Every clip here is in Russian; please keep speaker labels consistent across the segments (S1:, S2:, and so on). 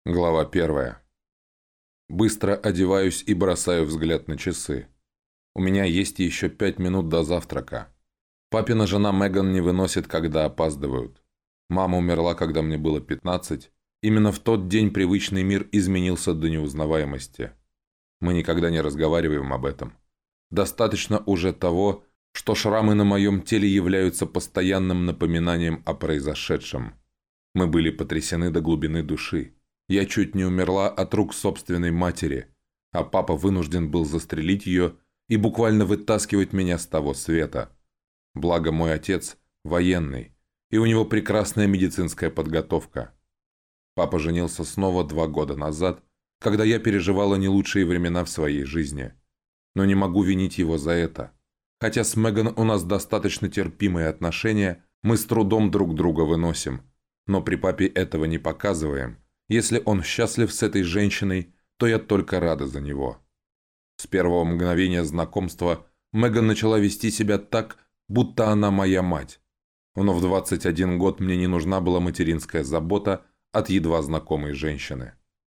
S1: Глава 1. Быстро одеваюсь и бросаю взгляд на часы. У меня есть еще 5 минут до завтрака. Папина жена Меган не выносит, когда опаздывают. Мама умерла, когда мне было 15. Именно в тот день привычный мир изменился до неузнаваемости. Мы никогда не разговариваем об этом. Достаточно уже того, что шрамы на моем теле являются постоянным напоминанием о произошедшем. Мы были потрясены до глубины души. Я чуть не умерла от рук собственной матери, а папа вынужден был застрелить ее и буквально вытаскивать меня с того света. Благо мой отец военный, и у него прекрасная медицинская подготовка. Папа женился снова 2 года назад, когда я переживала не лучшие времена в своей жизни. Но не могу винить его за это. Хотя с Меган у нас достаточно терпимые отношения, мы с трудом друг друга выносим. Но при папе этого не показываем. Если он счастлив с этой женщиной, то я только рада за него. С первого мгновения знакомства Меган начала вести себя так, будто она моя мать. Но в 21 год мне не нужна была материнская забота от едва знакомой женщины.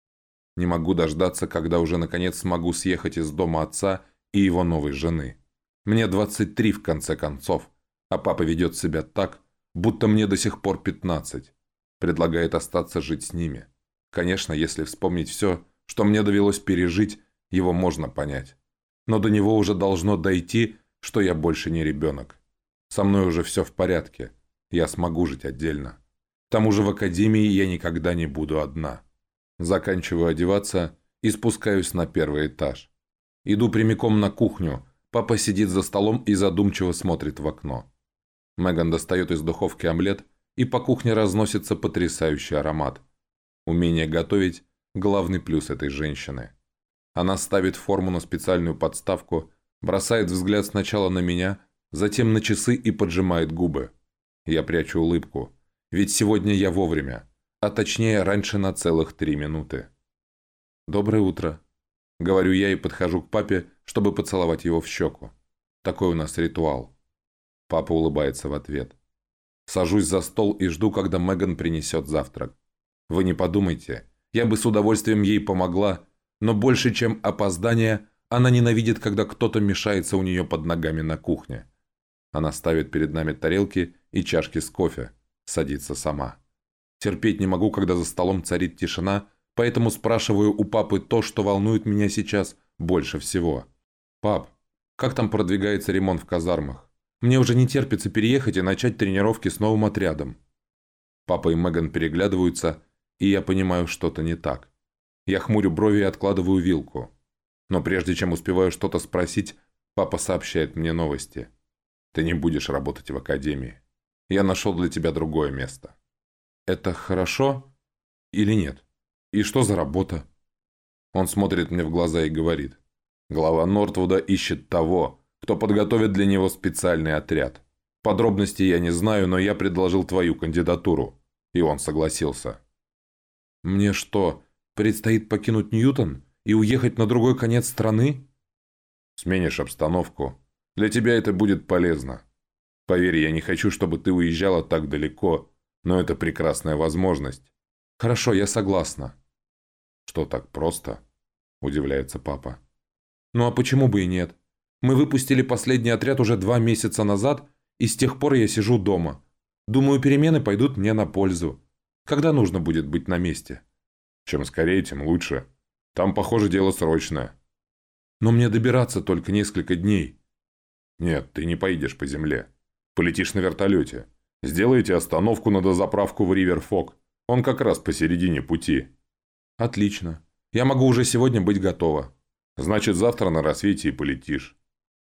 S1: Не могу дождаться, когда уже наконец смогу съехать из дома отца и его новой жены. Мне 23 в конце концов, а папа ведет себя так, будто мне до сих пор 15. Предлагает остаться жить с ними. Конечно, если вспомнить все, что мне довелось пережить, его можно понять. Но до него уже должно дойти, что я больше не ребенок. Со мной уже все в порядке. Я смогу жить отдельно. К тому же в академии я никогда не буду одна. Заканчиваю одеваться и спускаюсь на первый этаж. Иду прямиком на кухню. Папа сидит за столом и задумчиво смотрит в окно. Меган достает из духовки омлет, и по кухне разносится потрясающий аромат. Умение готовить – главный плюс этой женщины. Она ставит форму на специальную подставку, бросает взгляд сначала на меня, затем на часы и поджимает губы. Я прячу улыбку, ведь сегодня я вовремя, а точнее раньше на целых 3 минуты. «Доброе утро», – говорю я и подхожу к папе, чтобы поцеловать его в щеку. Такой у нас ритуал. Папа улыбается в ответ. Сажусь за стол и жду, когда Меган принесет завтрак. Вы не подумайте, я бы с удовольствием ей помогла, но больше, чем опоздание, она ненавидит, когда кто-то мешается у нее под ногами на кухне. Она ставит перед нами тарелки и чашки с кофе, садится сама. Терпеть не могу, когда за столом царит тишина, поэтому спрашиваю у папы то, что волнует меня сейчас больше всего. «Пап, как там продвигается ремонт в казармах? Мне уже не терпится переехать и начать тренировки с новым отрядом». Папа и Меган переглядываются, и я понимаю, что-то не так. Я хмурю брови и откладываю вилку. Но прежде чем успеваю что-то спросить, папа сообщает мне новости. «Ты не будешь работать в академии. Я нашел для тебя другое место». «Это хорошо или нет? И что за работа?» Он смотрит мне в глаза и говорит. «Глава Нортвуда ищет того, кто подготовит для него специальный отряд. Подробностей я не знаю, но я предложил твою кандидатуру». И он согласился. «Мне что, предстоит покинуть Ньютон и уехать на другой конец страны?» «Сменишь обстановку. Для тебя это будет полезно. Поверь, я не хочу, чтобы ты уезжала так далеко, но это прекрасная возможность». «Хорошо, я согласна». «Что так просто?» – удивляется папа. «Ну а почему бы и нет? Мы выпустили последний отряд уже 2 месяца назад, и с тех пор я сижу дома. Думаю, перемены пойдут мне на пользу. Когда нужно будет быть на месте?» «Чем скорее, тем лучше. Там, похоже, дело срочное». «Но мне добираться только несколько дней». «Нет, ты не поедешь по земле. Полетишь на вертолете. Сделаете остановку на дозаправку в Риверфок. Он как раз посередине пути». «Отлично. Я могу уже сегодня быть готова».
S2: «Значит, завтра на рассвете и полетишь».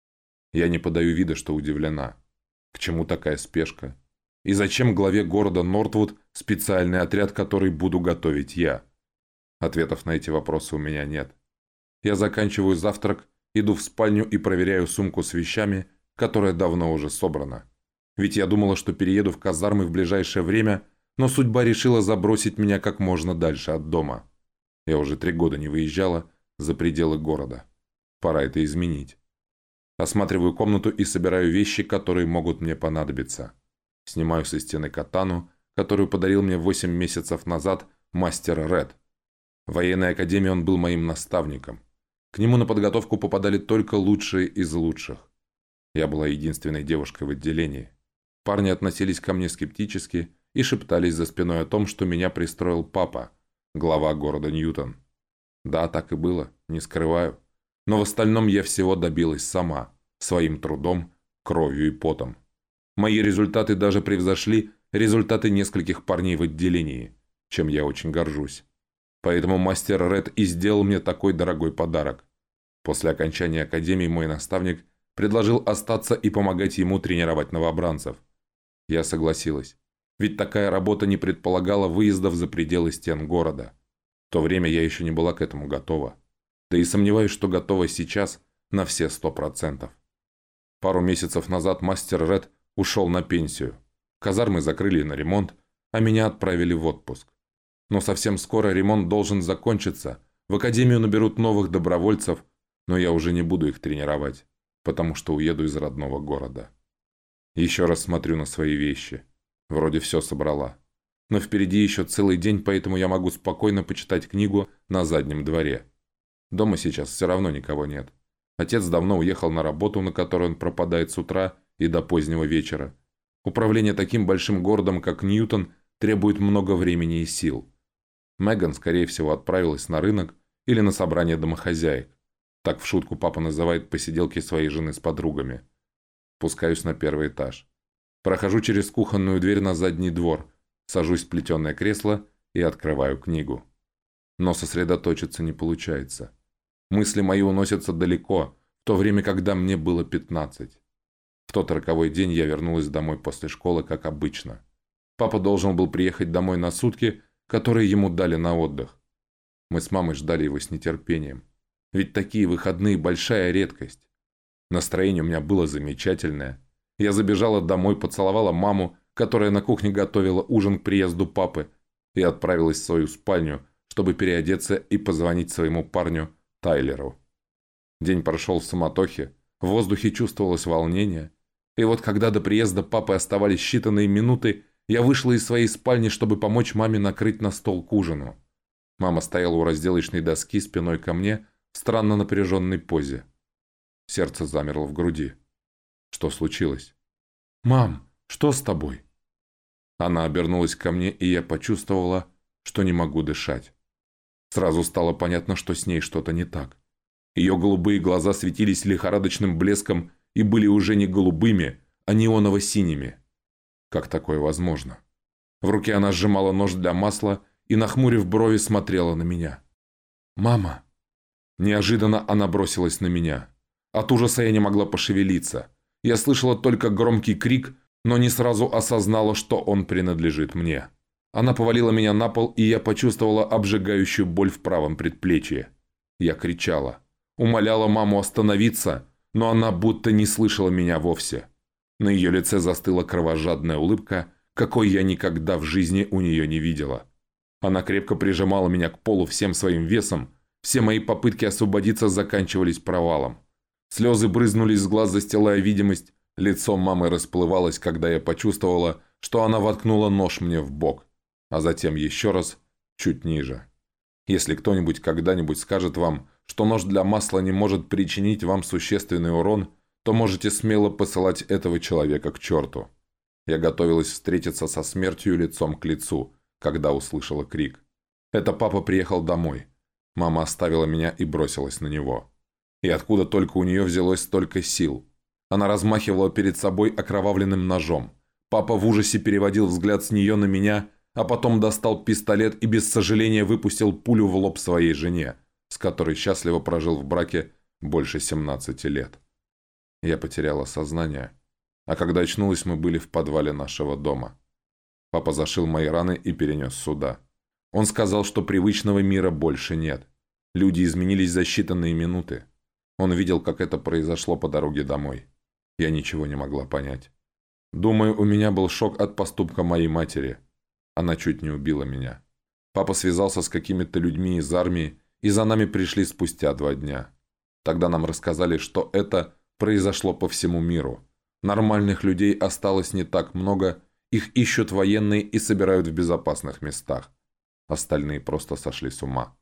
S1: Я не подаю вида, что удивлена. К чему такая спешка? И зачем главе города Нортвуд специальный отряд, который буду готовить я? Ответов на эти вопросы у меня нет. Я заканчиваю завтрак, иду в спальню и проверяю сумку с вещами, которая давно уже собрана. Ведь я думала, что перееду в казармы в ближайшее время, но судьба решила забросить меня как можно дальше от дома. Я уже 3 года не выезжала за пределы города. Пора это изменить. Осматриваю комнату и собираю вещи, которые могут мне понадобиться. Снимаю со стены катану, которую подарил мне 8 месяцев назад мастер Ред. В военной академии он был моим наставником. К нему на подготовку попадали только лучшие из лучших. Я была единственной девушкой в отделении. Парни относились ко мне скептически и шептались за спиной о том, что меня пристроил папа, глава города Ньютон. Да, так и было, не скрываю. Но в остальном я всего добилась сама, своим трудом, кровью и потом. Мои результаты даже превзошли результаты нескольких парней в отделении, чем я очень горжусь. Поэтому мастер Ред и сделал мне такой дорогой подарок. После окончания академии мой наставник предложил остаться и помогать ему тренировать новобранцев. Я согласилась, ведь такая работа не предполагала выездов за пределы стен города. В то время я еще не была к этому готова. Да и сомневаюсь, что готова сейчас на все 100%. Пару месяцев назад мастер Ред ушел на пенсию. Казармы закрыли на ремонт, а меня отправили в отпуск. Но совсем скоро ремонт должен закончиться, в академию наберут новых добровольцев, но я уже не буду их тренировать, потому что уеду из родного города. Еще раз смотрю на свои вещи. Вроде все собрала. Но впереди еще целый день, поэтому я могу спокойно почитать книгу на заднем дворе. Дома сейчас все равно никого нет. Отец давно уехал на работу, на которой он пропадает с утра и до позднего вечера. Управление таким большим городом, как Ньютон, требует много времени и сил. Меган, скорее всего, отправилась на рынок или на собрание домохозяек. Так в шутку папа называет посиделки своей жены с подругами. Спускаюсь на первый этаж. Прохожу через кухонную дверь на задний двор, сажусь в плетеное кресло и открываю книгу. Но сосредоточиться не получается. Мысли мои уносятся далеко, в то время, когда мне было 15. В тот роковой день я вернулась домой после школы, как обычно. Папа должен был приехать домой на сутки, которые ему дали на отдых. Мы с мамой ждали его с нетерпением. Ведь такие выходные – большая редкость. Настроение у меня было замечательное. Я забежала домой, поцеловала маму, которая на кухне готовила ужин к приезду папы, и отправилась в свою спальню, чтобы переодеться и позвонить своему парню Тайлеру. День прошел в суматохе, в воздухе чувствовалось волнение. И вот когда до приезда папы оставались считанные минуты, я вышла из своей спальни, чтобы помочь маме накрыть на стол к ужину. Мама стояла у разделочной доски спиной ко мне в странно напряженной позе. Сердце замерло в груди. Что случилось? «Мам, что с тобой?» Она обернулась ко мне, и я почувствовала, что не могу дышать. Сразу стало понятно, что с ней что-то не так. Ее голубые глаза светились лихорадочным блеском и были уже не голубыми, а неоново-синими. Как такое возможно? В руке она сжимала нож для масла и, нахмурив брови, смотрела на меня. «Мама!» Неожиданно она бросилась на меня. От ужаса я не могла пошевелиться. Я слышала только громкий крик, но не сразу осознала, что он принадлежит мне. Она повалила меня на пол, и я почувствовала обжигающую боль в правом предплечье. Я кричала. Умоляла маму остановиться, но она будто не слышала меня вовсе. На ее лице застыла кровожадная улыбка, какой я никогда в жизни у нее не видела. Она крепко прижимала меня к полу всем своим весом, все мои попытки освободиться заканчивались провалом. Слезы брызнули из глаз, застилая видимость, лицо мамы расплывалось, когда я почувствовала, что она воткнула нож мне в бок, а затем еще раз, чуть ниже. Если кто-нибудь когда-нибудь скажет вам, что нож для масла не может причинить вам существенный урон, то можете смело посылать этого человека к черту. Я готовилась встретиться со смертью лицом к лицу, когда услышала крик. Это папа приехал домой. Мама оставила меня и бросилась на него. И откуда только у нее взялось столько сил? Она размахивала перед собой окровавленным ножом. Папа в ужасе переводил взгляд с нее на меня, а потом достал пистолет и без сожаления выпустил пулю в лоб своей жене, с которой счастливо прожил в браке больше 17 лет. Я потеряла сознание, а когда очнулась, мы были в подвале нашего дома. Папа зашил мои раны и перенес сюда. Он сказал, что привычного мира больше нет. Люди изменились за считанные минуты. Он видел, как это произошло по дороге домой. Я ничего не могла понять. Думаю, у меня был шок от поступка моей матери. Она чуть не убила меня. Папа связался с какими-то людьми из армии, и за нами пришли спустя 2 дня. Тогда нам рассказали, что это произошло по всему миру. Нормальных людей осталось не так много, их ищут военные и собирают в безопасных местах. Остальные просто сошли с ума.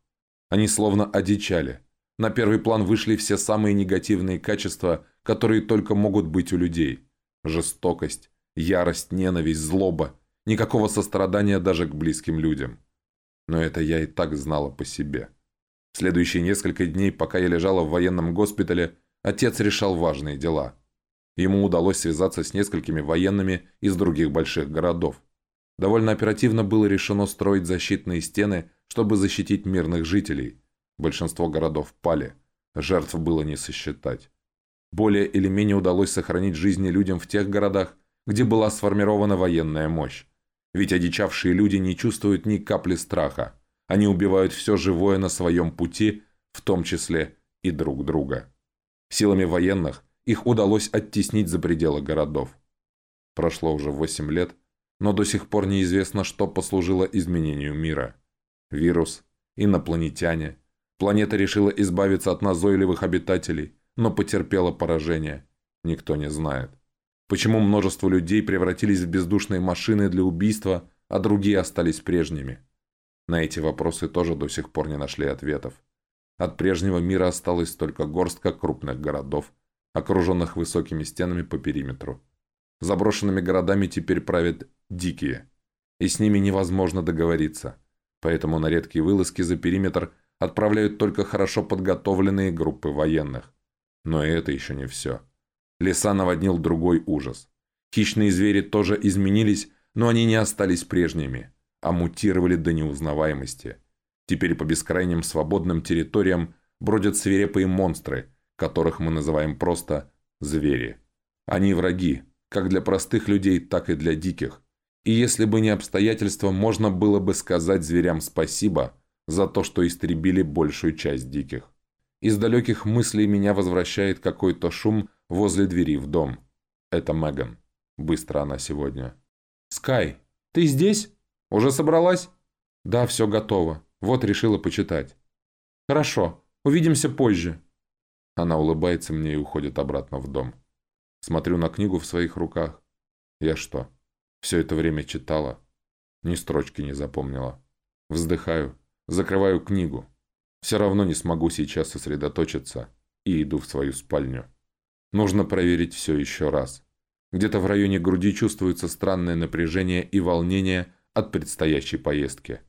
S1: Они словно одичали. На первый план вышли все самые негативные качества, которые только могут быть у людей. Жестокость, ярость, ненависть, злоба. Никакого сострадания даже к близким людям. Но это я и так знала по себе. В следующие несколько дней, пока я лежала в военном госпитале, отец решал важные дела. Ему удалось связаться с несколькими военными из других больших городов. Довольно оперативно было решено строить защитные стены, чтобы защитить мирных жителей. Большинство городов пали. Жертв было не сосчитать. Более или менее удалось сохранить жизни людям в тех городах, где была сформирована военная мощь. Ведь одичавшие люди не чувствуют ни капли страха. Они убивают все живое на своем пути, в том числе и друг друга. Силами военных их удалось оттеснить за пределы городов. Прошло уже 8 лет, но до сих пор неизвестно, что послужило изменению мира. Вирус, инопланетяне. Планета решила избавиться от назойливых обитателей, но потерпела поражение. Никто не знает. Почему множество людей превратились в бездушные машины для убийства, а другие остались прежними? На эти вопросы тоже до сих пор не нашли ответов. От прежнего мира осталась только горстка крупных городов, окруженных высокими стенами по периметру. Заброшенными городами теперь правят дикие, и с ними невозможно договориться, поэтому на редкие вылазки за периметр отправляют только хорошо подготовленные группы военных. Но и это еще не все. Леса наводнил другой ужас. Хищные звери тоже изменились, но они не остались прежними, а мутировали до неузнаваемости. Теперь по бескрайним свободным территориям бродят свирепые монстры, которых мы называем просто звери. Они враги, как для простых людей, так и для диких. И если бы не обстоятельства, можно было бы сказать зверям спасибо за то, что истребили большую часть диких. Из далеких мыслей меня возвращает какой-то шум возле двери в дом. Это Меган. Быстро она сегодня. «Скай, ты здесь? Уже собралась?» «Да, все готово. Вот решила почитать». «Хорошо. Увидимся позже». Она улыбается мне и уходит обратно в дом. Смотрю на книгу в своих руках. Я что, все это время читала? Ни строчки не запомнила. Вздыхаю, закрываю книгу. Все равно не смогу сейчас сосредоточиться и иду в свою спальню. Нужно проверить все еще раз. Где-то в районе груди чувствуется странное напряжение и волнение от предстоящей поездки.